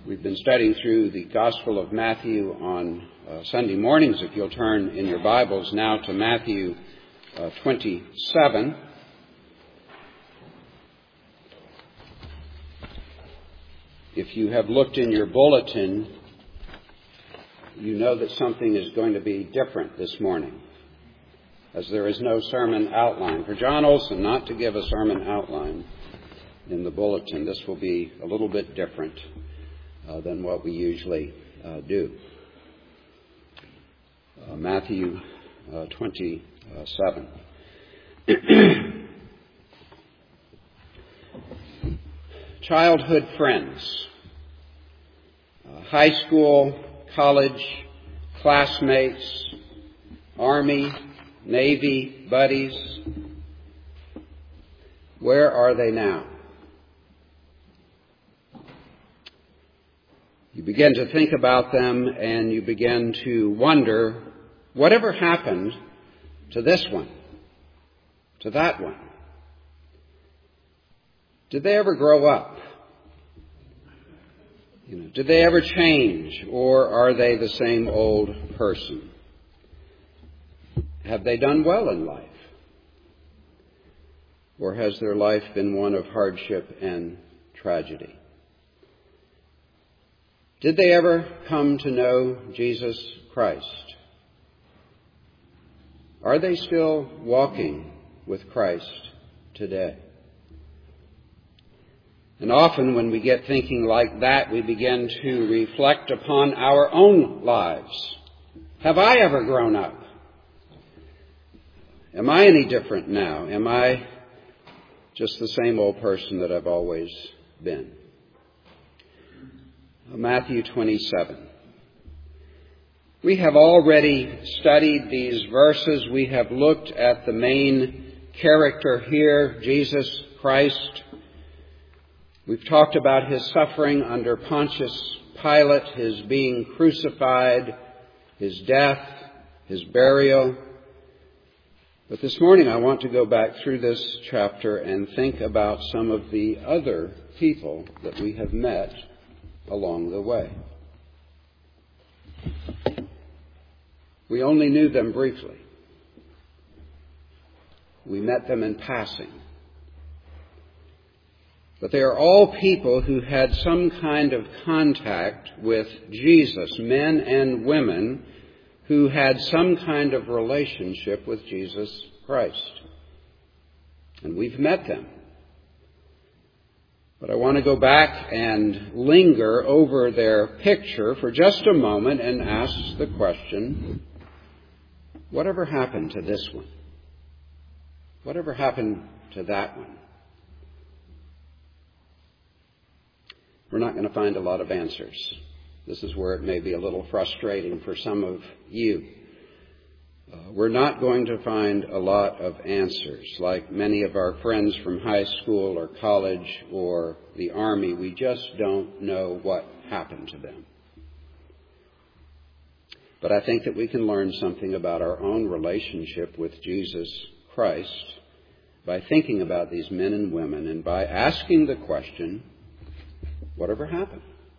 We've been studying through the Gospel of Matthew on Sunday mornings. If you'll turn in your Bibles now to Matthew 27. If you have looked in your bulletin, you know that something is going to be different this morning, as there is no sermon outline. For John Olson not to give a sermon outline in the bulletin, this will be a little bit different than what we usually do. Matthew 27. Childhood friends, high school, college, classmates, Army, Navy buddies. Where are they now? You begin to think about them and you begin to wonder, whatever happened to this one, to that one? Did they ever grow up? Did they ever change, or are they the same old person? Have they done well in life? Or has their life been one of hardship and tragedy? Did they ever come to know Jesus Christ? Are they still walking with Christ today? And often when we get thinking like that, we begin to reflect upon our own lives. Have I ever grown up? Am I any different now? Am I just the same old person that I've always been? Matthew 27. We have already studied these verses. We have looked at the main character here, Jesus Christ. We've talked about his suffering under Pontius Pilate, his being crucified, his death, his burial. But this morning I want to go back through this chapter and think about some of the other people that we have met along the way. We only knew them briefly. We met them in passing. But they are all people who had some kind of contact with Jesus, men and women who had some kind of relationship with Jesus Christ. And we've met them. But I want to go back and linger over their picture for just a moment and ask the question, whatever happened to this one? Whatever happened to that one? We're not going to find a lot of answers. This is where it may be a little frustrating for some of you. We're not going to find a lot of answers. Like many of our friends from high school or college or the Army, we just don't know what happened to them. But I think that we can learn something about our own relationship with Jesus Christ by thinking about these men and women and by asking the question, whatever happened?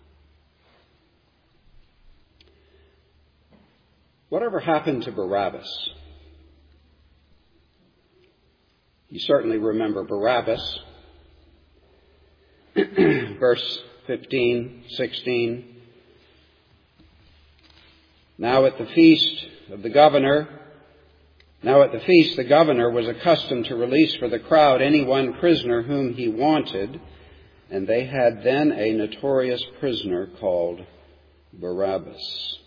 Whatever happened to Barabbas? You certainly remember Barabbas. Verse 15, 16. Now at the feast, the governor was accustomed to release for the crowd any one prisoner whom he wanted, and they had then a notorious prisoner called Barabbas.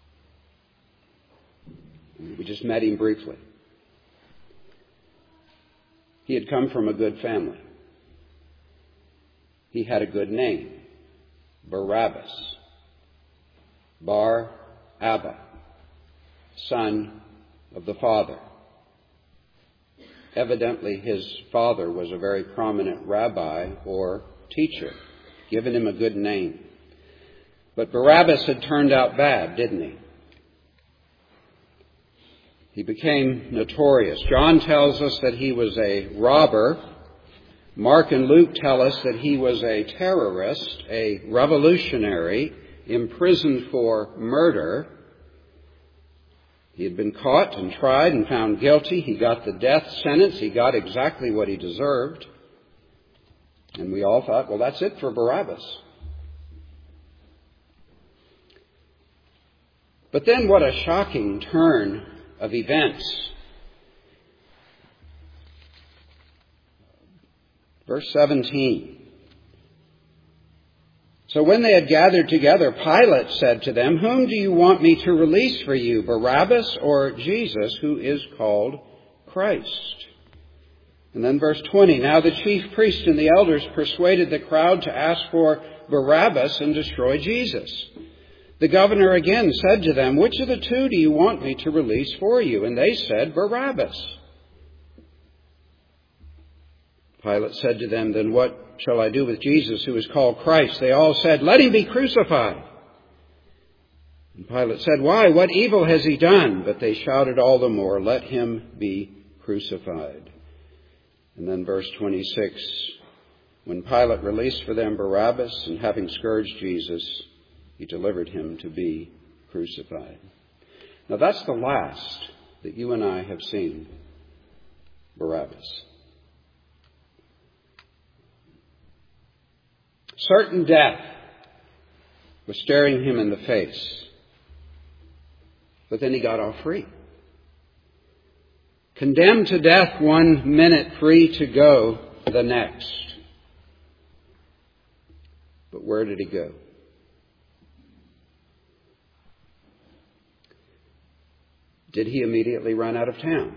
We just met him briefly. He had come from a good family. He had a good name, Barabbas. Bar Abba, son of the father. Evidently his father was a very prominent rabbi or teacher, given him a good name. But Barabbas had turned out bad, didn't he? He became notorious. John tells us that he was a robber Mark and Luke tell us that he was a terrorist, a revolutionary, imprisoned for murder. He had been caught and tried and found guilty. He got the death sentence. He got exactly what he deserved. And we all thought, well, that's it for Barabbas. But then what a shocking turn of events. Verse 17. So when they had gathered together, Pilate said to them, "Whom do you want me to release for you, Barabbas or Jesus, who is called Christ?" And then verse 20. Now the chief priests and the elders persuaded the crowd to ask for Barabbas and destroy Jesus. The governor again said to them, "Which of the two do you want me to release for you?" And they said, "Barabbas." Pilate said to them, "Then what shall I do with Jesus, who is called Christ?" They all said, "Let him be crucified." And Pilate said, "Why? What evil has he done?" But they shouted all the more, "Let him be crucified." And then verse 26, when Pilate released for them Barabbas, and having scourged Jesus, he delivered him to be crucified. Now that's the last that you and I have seen Barabbas. Certain death was staring him in the face. But then he got off free. Condemned to death 1 minute, free to go the next. But where did he go? Did he immediately run out of town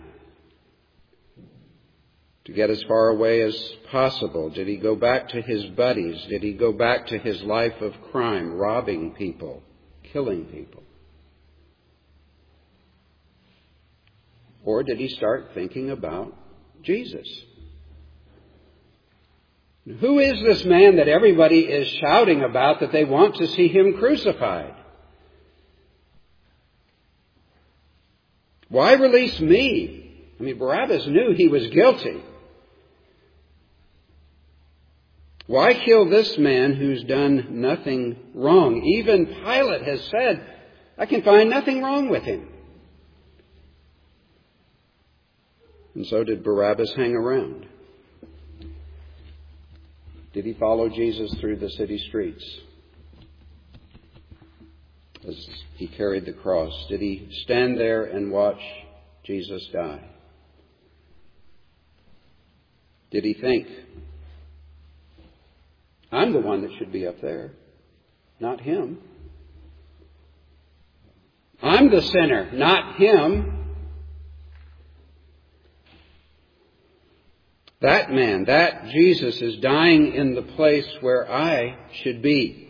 to get as far away as possible? Did he go back to his buddies? Did he go back to his life of crime, robbing people, killing people? Or did he start thinking about Jesus? Who is this man that everybody is shouting about that they want to see him crucified? Why release me? I mean, Barabbas knew he was guilty. Why kill this man who's done nothing wrong? Even Pilate has said, I can find nothing wrong with him. And so did Barabbas hang around? Did he follow Jesus through the city streets as he carried the cross? Did he stand there and watch Jesus die? Did he think, I'm the one that should be up there, not him. I'm the sinner, not him. That man, that Jesus, is dying in the place where I should be.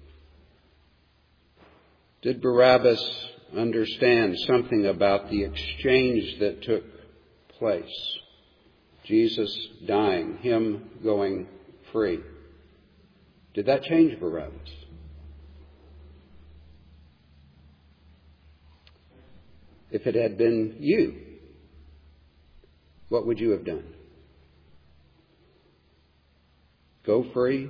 Did Barabbas understand something about the exchange that took place? Jesus dying, him going free. Did that change Barabbas? If it had been you, what would you have done? Go free?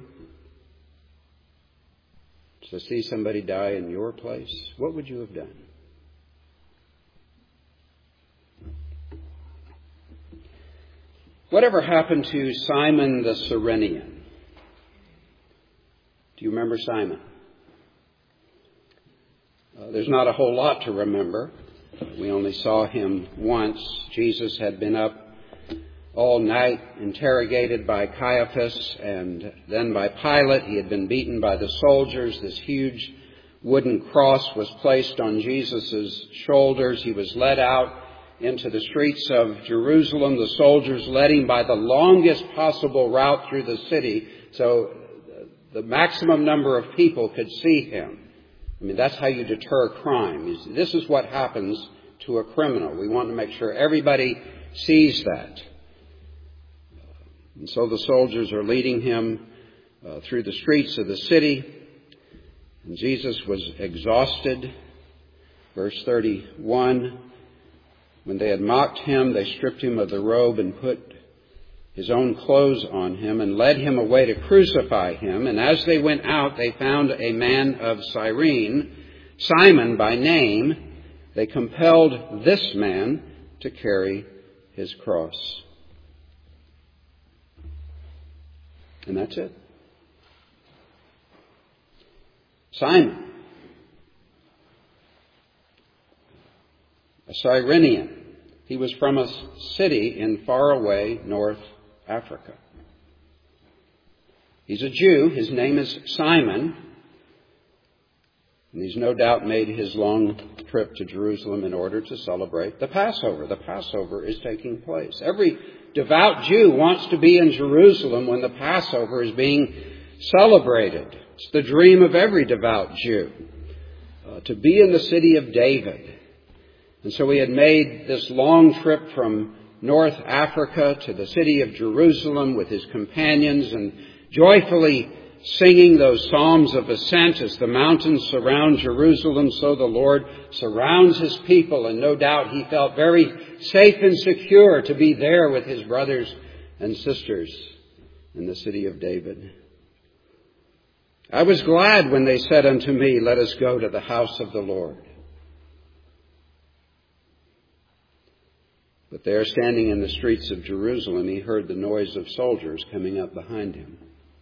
To see somebody die in your place? What would you have done? Whatever happened to Simon the Cyrenian? Do you remember Simon? There's not a whole lot to remember. We only saw him once. Jesus had been up all night, interrogated by Caiaphas and then by Pilate. He had been beaten by the soldiers. This huge wooden cross was placed on Jesus' shoulders. He was led out into the streets of Jerusalem. The soldiers led him by the longest possible route through the city so the maximum number of people could see him. I mean, that's how you deter crime. This is what happens to a criminal. We want to make sure everybody sees that. And so the soldiers are leading him through the streets of the city. And Jesus was exhausted. Verse 31, when they had mocked him, they stripped him of the robe and put his own clothes on him, and led him away to crucify him. And as they went out, they found a man of Cyrene, Simon by name. They compelled this man to carry his cross. And that's it. Simon, a Cyrenian. He was from a city in faraway North Africa. He's a Jew. His name is Simon. And he's no doubt made his long trip to Jerusalem in order to celebrate the Passover. The Passover is taking place. Every devout Jew wants to be in Jerusalem when the Passover is being celebrated. It's the dream of every devout Jew, to be in the city of David. And so he had made this long trip from North Africa to the city of Jerusalem with his companions and joyfully singing those psalms of ascent as the mountains surround Jerusalem, so the Lord surrounds his people. And no doubt he felt very safe and secure to be there with his brothers and sisters in the city of David. I was glad when they said unto me, let us go to the house of the Lord. But there, standing in the streets of Jerusalem, he heard the noise of soldiers coming up behind him.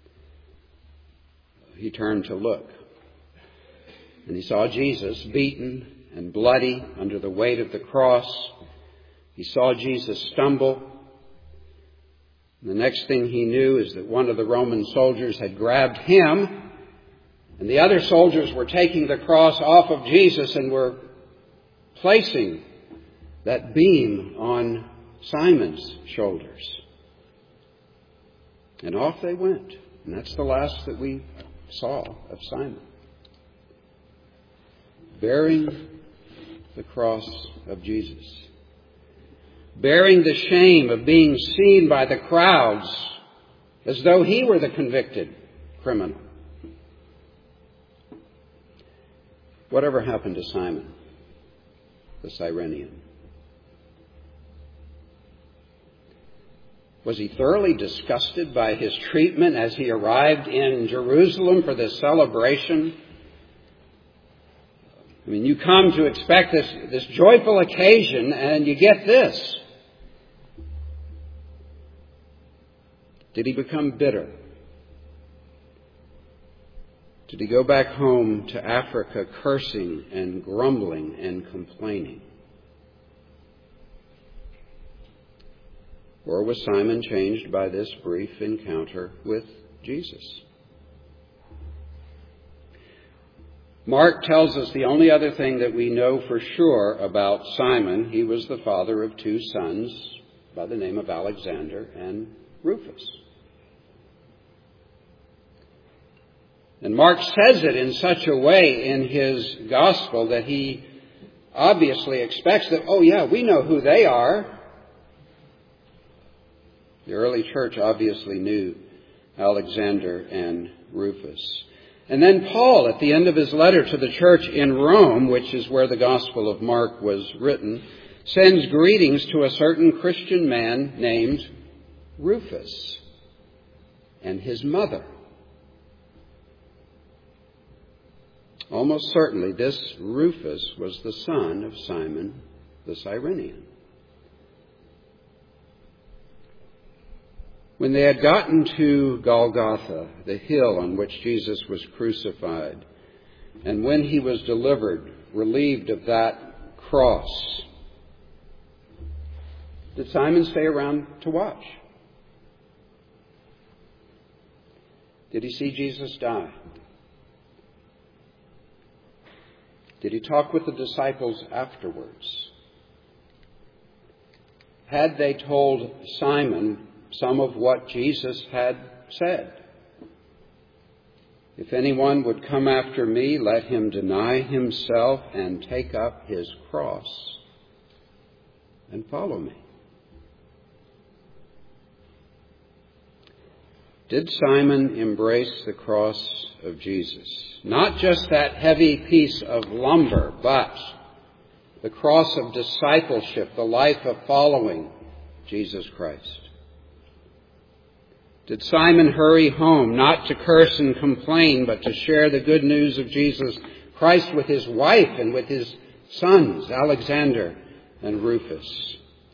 He turned to look, and he saw Jesus beaten and bloody under the weight of the cross. He saw Jesus stumble. And the next thing he knew is that one of the Roman soldiers had grabbed him, and the other soldiers were taking the cross off of Jesus and were placing that beam on Simon's shoulders. And off they went. And that's the last that we saw of Simon, bearing the cross of Jesus, bearing the shame of being seen by the crowds as though he were the convicted criminal. Whatever happened to Simon, the Cyrenian? Was he thoroughly disgusted by his treatment as he arrived in Jerusalem for this celebration? I mean, you come to expect this joyful occasion, and you get this. Did he become bitter? Did he go back home to Africa cursing and grumbling and complaining? Or was Simon changed by this brief encounter with Jesus? Mark tells us the only other thing that we know for sure about Simon. He was the father of two sons by the name of Alexander and Rufus. And Mark says it in such a way in his gospel that he obviously expects that, oh yeah, we know who they are. The early church obviously knew Alexander and Rufus. And then Paul, at the end of his letter to the church in Rome, which is where the Gospel of Mark was written, sends greetings to a certain Christian man named Rufus and his mother. Almost certainly this Rufus was the son of Simon the Cyrenian. When they had gotten to Golgotha, the hill on which Jesus was crucified, and when he was delivered, relieved of that cross, did Simon stay around to watch? Did he see Jesus die? Did he talk with the disciples afterwards? Had they told Simon some of what Jesus had said? If anyone would come after me, let him deny himself and take up his cross and follow me. Did Simon embrace the cross of Jesus? Not just that heavy piece of lumber, but the cross of discipleship, the life of following Jesus Christ. Did Simon hurry home, not to curse and complain, but to share the good news of Jesus Christ with his wife and with his sons, Alexander and Rufus?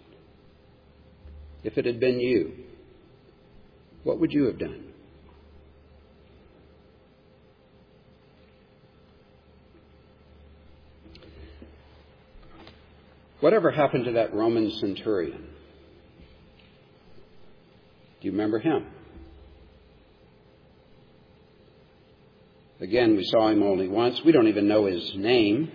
If it had been you, what would you have done? Whatever happened to that Roman centurion? Do you remember him? Again, we saw him only once. We don't even know his name.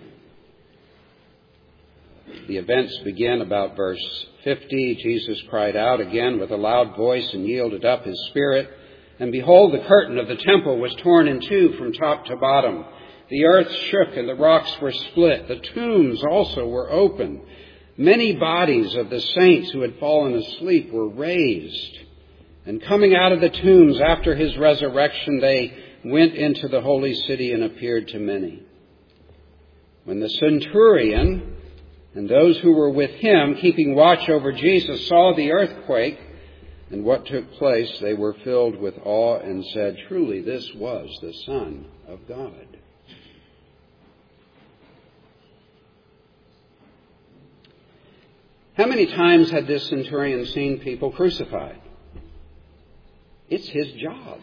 The events begin about verse 50. Jesus cried out again with a loud voice and yielded up his spirit. And behold, the curtain of the temple was torn in two from top to bottom. The earth shook and the rocks were split. The tombs also were opened. Many bodies of the saints who had fallen asleep were raised. And coming out of the tombs after his resurrection, they went into the holy city and appeared to many. When the centurion and those who were with him, keeping watch over Jesus, saw the earthquake and what took place, they were filled with awe and said, "Truly, this was the Son of God." How many times had this centurion seen people crucified? It's his job.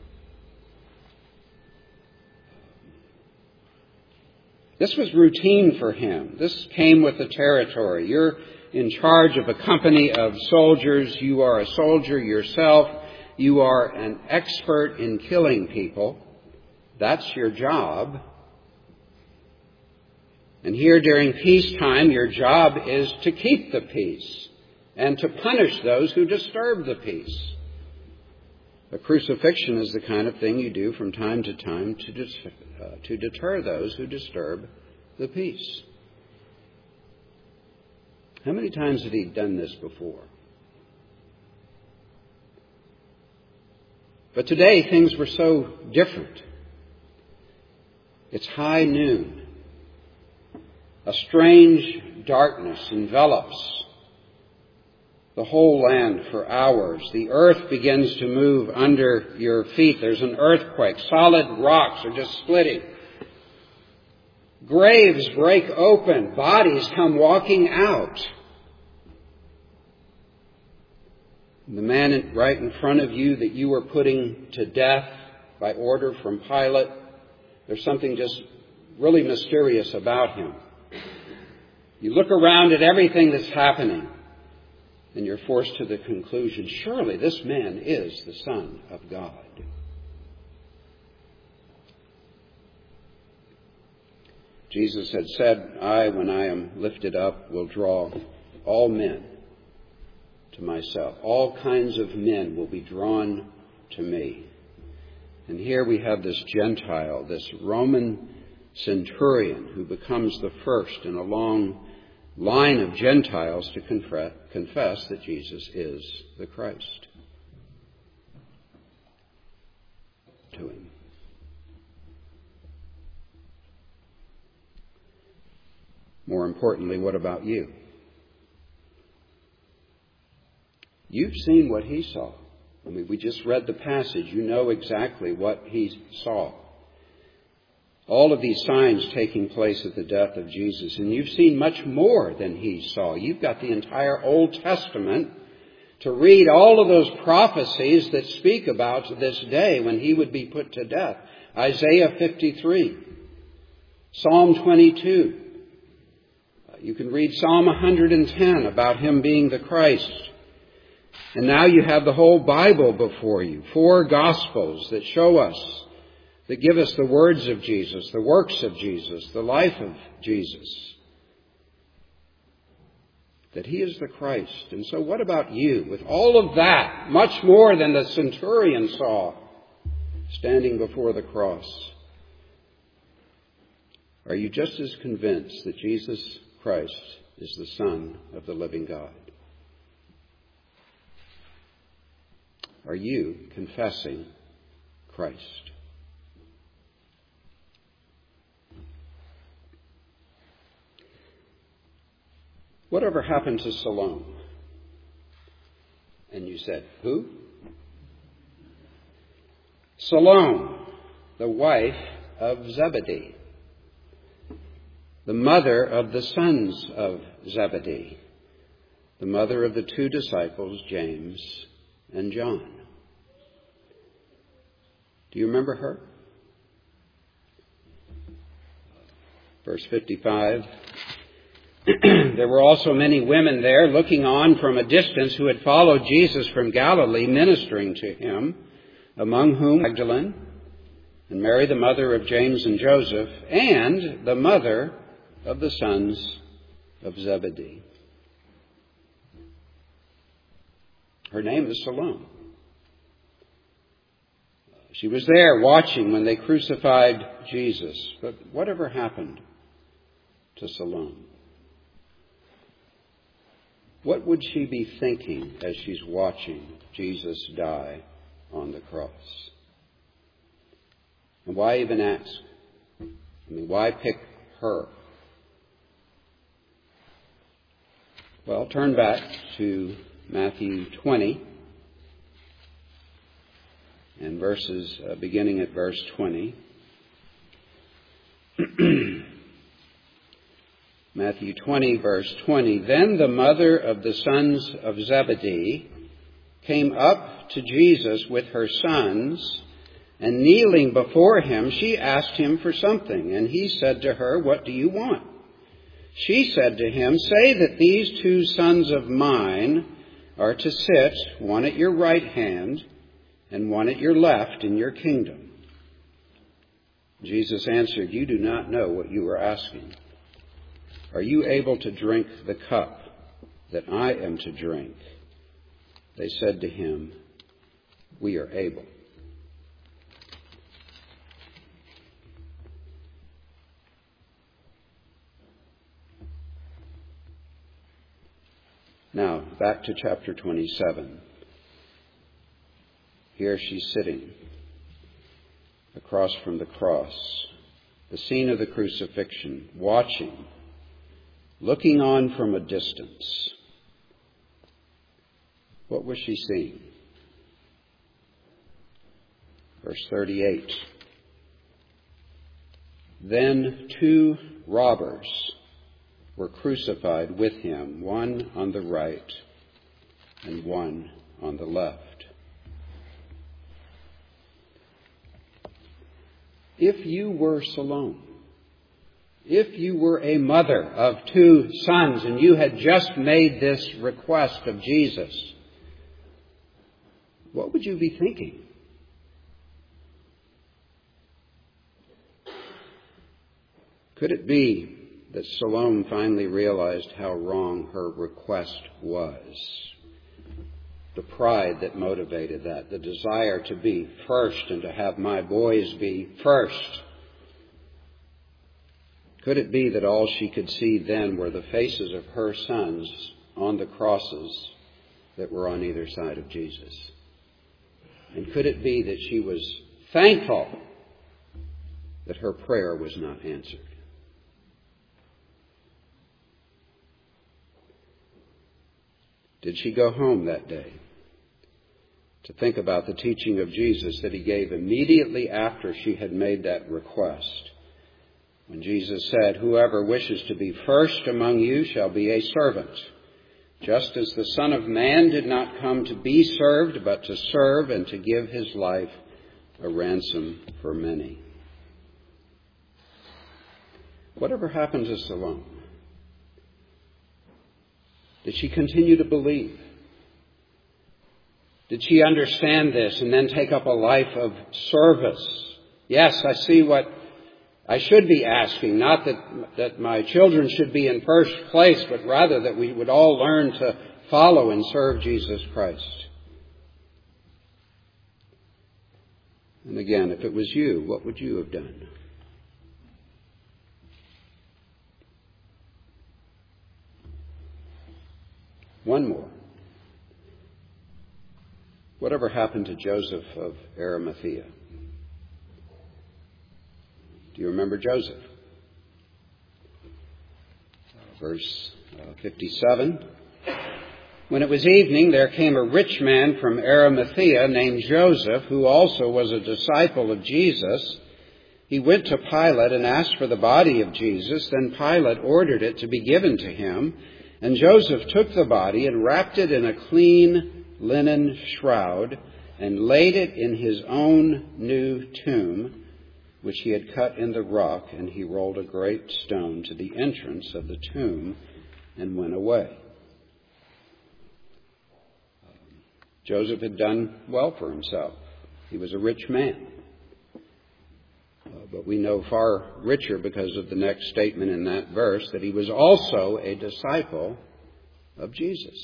This was routine for him. This came with the territory. You're in charge of a company of soldiers. You are a soldier yourself. You are an expert in killing people. That's your job. And here during peacetime, your job is to keep the peace and to punish those who disturb the peace. A crucifixion is the kind of thing you do from time to time to deter those who disturb the peace. How many times had he done this before? But today things were so different. It's high noon. A strange darkness envelops the whole land for hours. The earth begins to move under your feet. There's an earthquake. Solid rocks are just splitting. Graves break open. Bodies come walking out. The man right in front of you that you were putting to death by order from Pilate, there's something just really mysterious about him. You look around at everything that's happening, and you're forced to the conclusion, surely this man is the Son of God. Jesus had said, I, when I am lifted up, will draw all men to myself. All kinds of men will be drawn to me. And here we have this Gentile, this Roman centurion who becomes the first in a long line of Gentiles to confess that Jesus is the Christ. To him. More importantly, what about you? You've seen what he saw. I mean, we just read the passage. You know exactly what he saw. All of these signs taking place at the death of Jesus. And you've seen much more than he saw. You've got the entire Old Testament to read all of those prophecies that speak about this day when he would be put to death. Isaiah 53, Psalm 22. You can read Psalm 110 about him being the Christ. And now you have the whole Bible before you. 4 Gospels that show us, that give us the words of Jesus, the works of Jesus, the life of Jesus. That he is the Christ. And so what about you? With all of that, much more than the centurion saw, standing before the cross, are you just as convinced that Jesus Christ is the Son of the living God? Are you confessing Christ? Whatever happened to Salome? And you said, who? Salome, the wife of Zebedee, the mother of the sons of Zebedee, the mother of the two disciples, James and John. Do you remember her? Verse 55. There were also many women there looking on from a distance who had followed Jesus from Galilee, ministering to him, among whom Magdalene, and Mary the mother of James and Joseph, and the mother of the sons of Zebedee. Her name is Salome. She was there watching when they crucified Jesus. But whatever happened to Salome? What would she be thinking as she's watching Jesus die on the cross? And why even ask? Why pick her? Well, turn back to Matthew 20 and beginning at verse 20. Matthew 20, verse 20. Then the mother of the sons of Zebedee came up to Jesus with her sons, and kneeling before him, she asked him for something. And he said to her, "What do you want?" She said to him, "Say that these two sons of mine are to sit, one at your right hand and one at your left in your kingdom." Jesus answered, "You do not know what you are asking. Are you able to drink the cup that I am to drink?" They said to him, "We are able." Now, back to chapter 27. Here she's sitting across from the cross, the scene of the crucifixion, watching, looking on from a distance. What was she seeing? Verse 38. Then two robbers were crucified with him, one on the right and one on the left. If you were Salome, if you were a mother of two sons and you had just made this request of Jesus, what would you be thinking? Could it be that Salome finally realized how wrong her request was? The pride that motivated that, the desire to be first and to have my boys be first. Could it be that all she could see then were the faces of her sons on the crosses that were on either side of Jesus? And could it be that she was thankful that her prayer was not answered? Did she go home that day to think about the teaching of Jesus that he gave immediately after she had made that request? When Jesus said, "Whoever wishes to be first among you shall be a servant, just as the Son of Man did not come to be served, but to serve and to give his life a ransom for many." Whatever happened to Salome? Did she continue to believe? Did she understand this and then take up a life of service? Yes, I see what I should be asking. Not that my children should be in first place, but rather that we would all learn to follow and serve Jesus Christ. And again, if it was you, what would you have done? One more. Whatever happened to Joseph of Arimathea? Do you remember Joseph? Verse 57. When it was evening, there came a rich man from Arimathea named Joseph, who also was a disciple of Jesus. He went to Pilate and asked for the body of Jesus. Then Pilate ordered it to be given to him. And Joseph took the body and wrapped it in a clean linen shroud and laid it in his own new tomb, which he had cut in the rock. And he rolled a great stone to the entrance of the tomb and went away. Joseph had done well for himself. He was a rich man. But we know far richer because of the next statement in that verse that he was also a disciple of Jesus.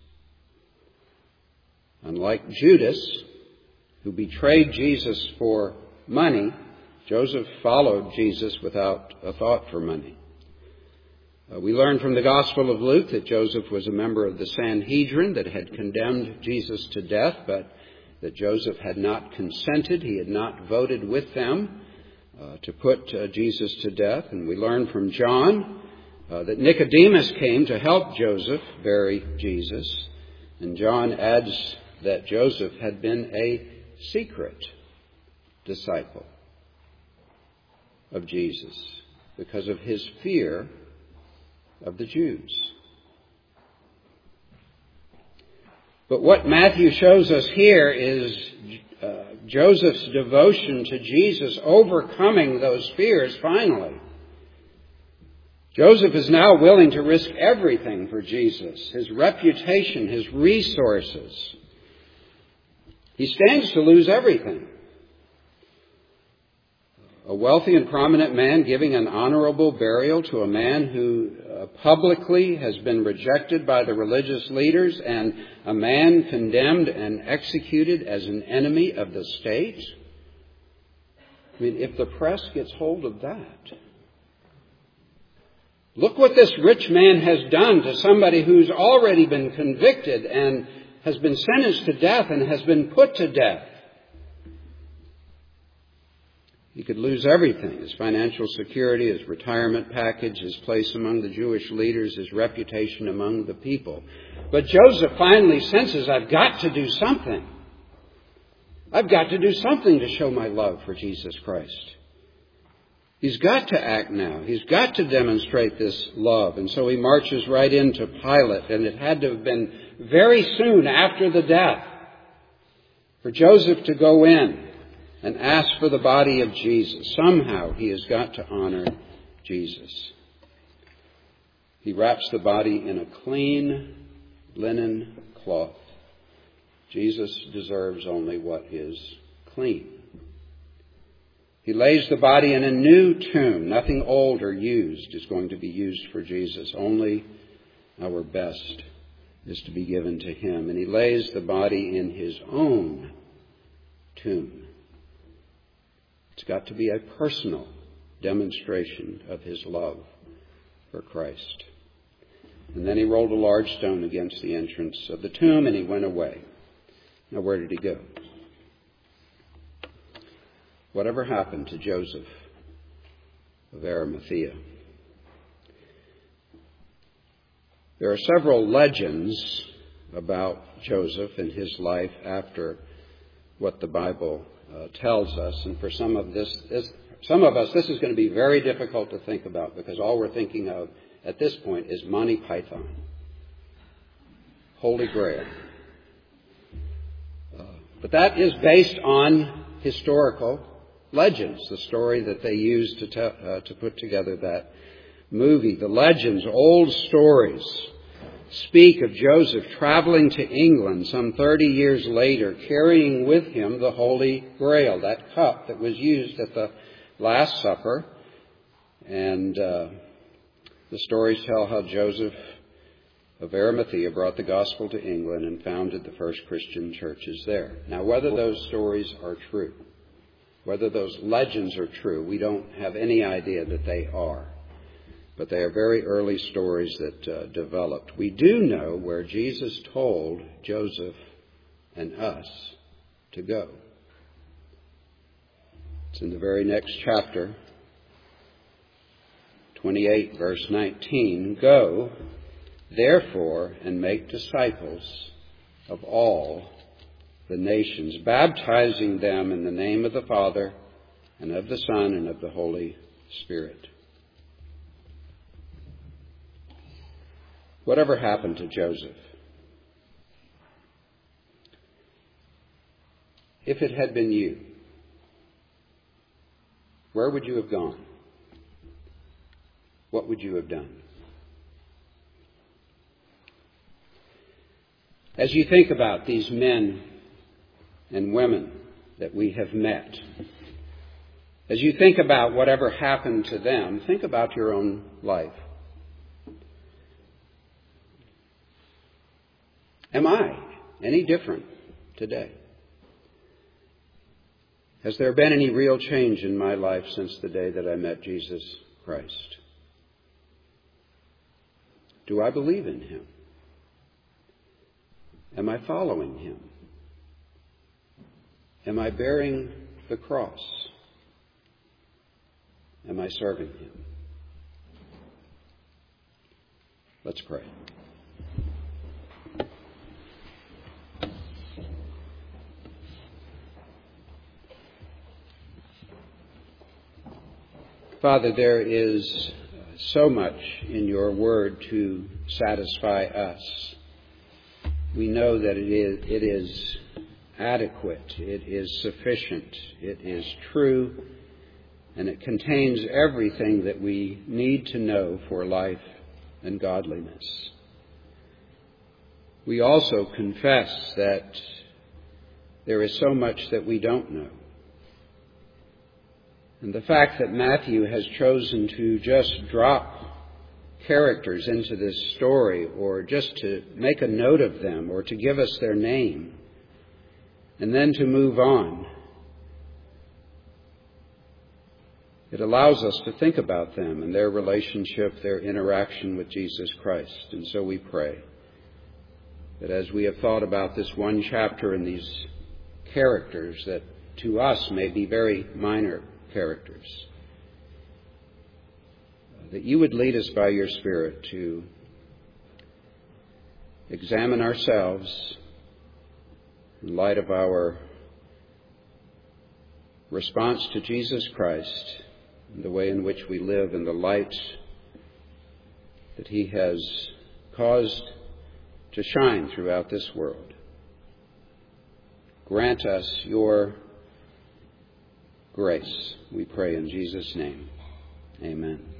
Unlike Judas, who betrayed Jesus for money, Joseph followed Jesus without a thought for money. We learn from the Gospel of Luke that Joseph was a member of the Sanhedrin that had condemned Jesus to death, but that Joseph had not consented. He had not voted with them to put Jesus to death. And we learn from John that Nicodemus came to help Joseph bury Jesus. And John adds that Joseph had been a secret disciple of Jesus because of his fear of the Jews. But what Matthew shows us here is Joseph's devotion to Jesus overcoming those fears finally. Joseph is now willing to risk everything for Jesus, his reputation, his resources. He stands to lose everything. A wealthy and prominent man giving an honorable burial to a man who publicly has been rejected by the religious leaders, and a man condemned and executed as an enemy of the state. I mean, if the press gets hold of that. Look what this rich man has done to somebody who's already been convicted and has been sentenced to death and has been put to death. He could lose everything, his financial security, his retirement package, his place among the Jewish leaders, his reputation among the people. But Joseph finally senses, I've got to do something. I've got to do something to show my love for Jesus Christ. He's got to act now. He's got to demonstrate this love. And so he marches right into Pilate, and it had to have been very soon after the death for Joseph to go in and ask for the body of Jesus. Somehow he has got to honor Jesus. He wraps the body in a clean linen cloth. Jesus deserves only what is clean. He lays the body in a new tomb. Nothing old or used is going to be used for Jesus. Only our best is to be given to him. And he lays the body in his own tomb. It's got to be a personal demonstration of his love for Christ. And then he rolled a large stone against the entrance of the tomb and he went away. Now, where did he go? Whatever happened to Joseph of Arimathea? There are several legends about Joseph and his life after what the Bible tells us. And for some of us, this is going to be very difficult to think about because all we're thinking of at this point is Monty Python, Holy Grail. But that is based on historical legends, the story that they used to put together that movie. The legends, old stories, speak of Joseph traveling to England some 30 years later, carrying with him the Holy Grail, that cup that was used at the Last Supper. And the stories tell how Joseph of Arimathea brought the gospel to England and founded the first Christian churches there. Now, whether those stories are true, whether those legends are true, we don't have any idea that they are. But they are very early stories that developed. We do know where Jesus told Joseph and us to go. It's in the very next chapter, 28, verse 19. Go, therefore, and make disciples of all the nations, baptizing them in the name of the Father, and of the Son, and of the Holy Spirit. Whatever happened to Joseph? If it had been you, where would you have gone? What would you have done? As you think about these men and women that we have met, as you think about whatever happened to them, think about your own life. Am I any different today? Has there been any real change in my life since the day that I met Jesus Christ? Do I believe in Him? Am I following Him? Am I bearing the cross? Am I serving Him? Let's pray. Father, there is so much in your word to satisfy us. We know that it is adequate, it is sufficient, it is true, and it contains everything that we need to know for life and godliness. We also confess that there is so much that we don't know. And the fact that Matthew has chosen to just drop characters into this story, or just to make a note of them, or to give us their name, and then to move on, it allows us to think about them and their relationship, their interaction with Jesus Christ. And so we pray that as we have thought about this one chapter and these characters that to us may be very minor characters, that you would lead us by your Spirit to examine ourselves in light of our response to Jesus Christ, and the way in which we live in the light that He has caused to shine throughout this world. Grant us your grace, we pray in Jesus' name. Amen.